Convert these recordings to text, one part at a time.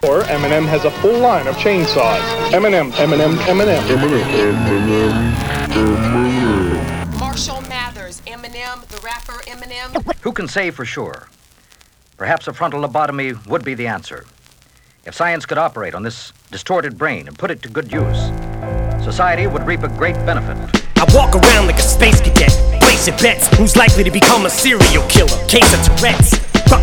Or Eminem has a full line of chainsaws. Eminem. Marshall Mathers, Eminem, the rapper Eminem. Who can say for sure? Perhaps a frontal lobotomy would be the answer. If science could operate on this distorted brain and put it to good use, society would reap a great benefit. I walk around like a space cadet, placing bets. Who's likely to become a serial killer? Case of Tourette's. Fuck,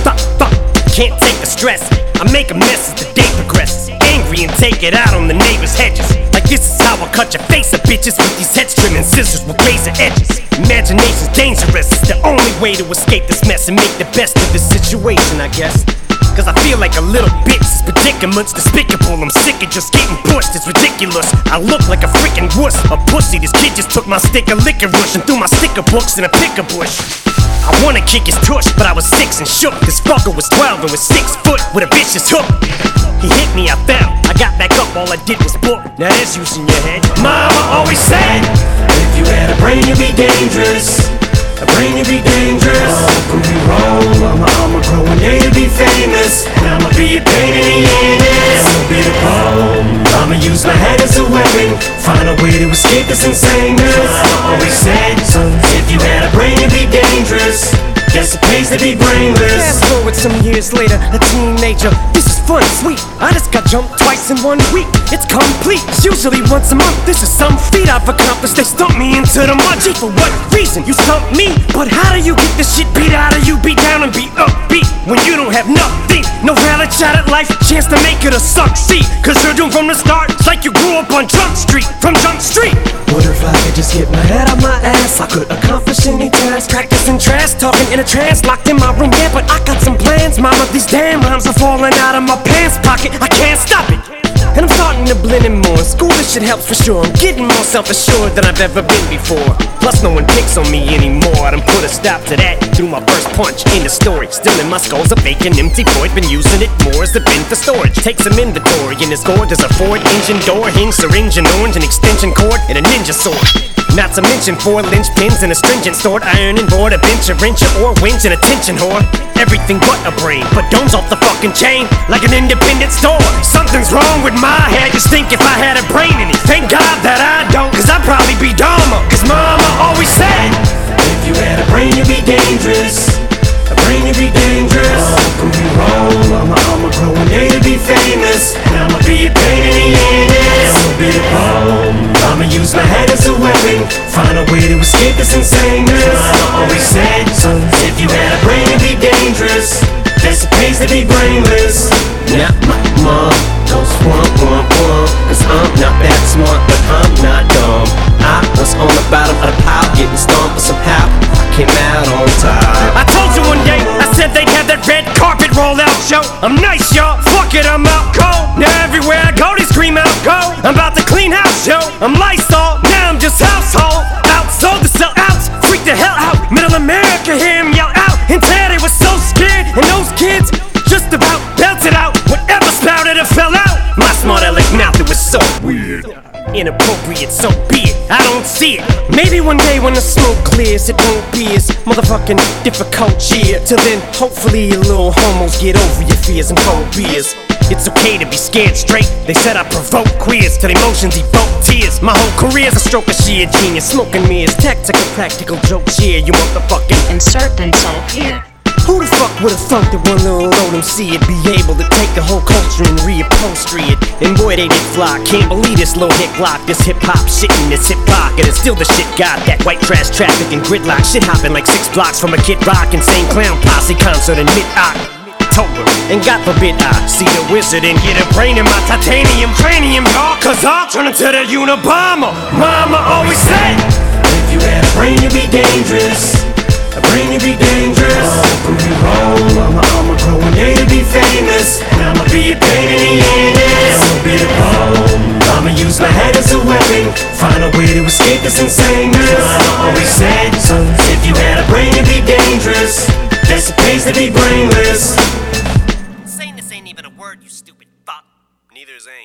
can't take the stress. I make a mess as the day progresses. Angry and take it out on the neighbor's hedges. Like this is how I cut your face up, bitches, with these heads trimming scissors with razor edges. Imagination's dangerous. It's the only way to escape this mess and make the best of this situation, I guess. Cause I feel like a little bitch. This predicament's despicable. I'm sick of just getting pushed. It's ridiculous. I look like a freaking wuss, a pussy. This kid just took my stick of licorice and threw my sticker books in a picker bush. I wanna kick his tush, but I was 6 and shook. This fucker was 12 and was 6 foot with a vicious hook. He hit me, I fell. I got back up, all I did was book. Now that's use in your head. Mama always said, if you had a brain, you'd be dangerous. A brain, you'd be dangerous. Oh, prove you wrong. I'ma grow one day to be famous, and I'ma be a pain in the anus. I'ma be the bomb. I'ma use my head as a weapon. Find a way to escape this insaneness. Mama always said, son, if you had a brain, you'd be dangerous. Guess it pays to be brainless. Fast forward some years later, a teenager. This is fun, sweet. I just got jumped twice in 1 week. It's complete. It's usually once a month. This is some feat I've accomplished. They stumped me into the mud. Gee, for what reason? You stumped me? But how do you get this shit beat out of you? Beat down and beat upbeat when you don't have nothing. No valid shot at life, chance to make it or succeed. Cause you're doomed from the start. It's like you grew up on Jump Street. From Jump Street. What if I could just get my head out my ass? I could accomplish any task. Practicing trash, talking in a trance, locked in my room, yeah, but I got some plans. Mama, these damn rhymes are falling out of my pants pocket. I can't stop it. And I'm starting to blend in more. School, this shit helps for sure. I'm getting more self-assured than I've ever been before. Plus, no one picks on me anymore. I done put a stop to that through my first punch in the story. Still in my skull's a vacant, empty void. Been using it more as a bin for storage. Take some inventory in this gourd. There's a Ford engine door, hinge, syringe, and orange, an extension cord, and a ninja sword. Not to mention 4 linchpins and a stringent stored iron and board, a bench, a wrench, or winch, and a tension whore. Everything but a brain, but domes off the fucking chain like an independent store. Something's wrong with my head, just think if I had a brain in it. Thank God that I don't, cause I'd probably be dumber. Cause mama always said, if you had a brain you'd be dangerous. A brain you'd be dangerous. Oh, prove you wrong. I'ma grow one day to be famous, and I'ma be a pain in the anus. I'ma be the bomb. I'ma use my head as a weapon. Find a way to escape this insaneness. Mama always said, son, if you had a brain you'd be dangerous. Guess it pays to be brainless. Now my mom goes womp womp womp, cause I'm not that smart, but I'm not dumb. I was on the bottom of the pile, getting stomped, but somehow I came out on top. I told you one day, I said they'd have that red carpet roll out show. I'm nice, y'all, fuck it, I'm out cold. Now everywhere I go, they scream out, go. I'm about to clean house, yo. I'm Lysol, now I'm just household. Outsold the sell outs, freak the hell out. Middle America, hear him yell out. And Ted, they were so scared, and those kids just about belted out whatever spouted or fell out. My smart aleck mouth, it was so weird. Inappropriate, so be it, I don't see it. Maybe one day when the smoke clears, it won't be as motherfucking difficult, yeah. Till then, hopefully you little homos get over your fears and phobias. It's okay to be scared straight. They said I provoke queers till emotions evoke tears. My whole career's a stroke of sheer genius. Smoking mirrors, tactical, practical jokes, yeah. You motherfucking insert insult here. Who the fuck would've thunk that one little old MC would be able to take the whole culture and reupholstery it? And boy, they did fly. Can't believe this little hick lock, this hip-hop shit in this hip-hop. And it's still the shit got that white trash traffic and gridlock. Shit hopping like 6 blocks from a Kid Rock insane clown posse concert in mid-October. And God forbid I see the wizard and get a brain in my titanium cranium, y'all. Cause I'll turn into the Unabomber. Mama always said, if you had a brain you'd be dangerous. A brain you'd be dangerous. Oh, prove you wrong. I'ma grow one day to be famous, and I'ma be a pain in the anus. I'ma be the bomb. I'ma use my head as a weapon. Find a way to escape this insaneness. Mama always said, son, if you had a brain you'd be dangerous. Guess it pays to be brainless. Saying this ain't even a word, you stupid fuck. Neither is ain't.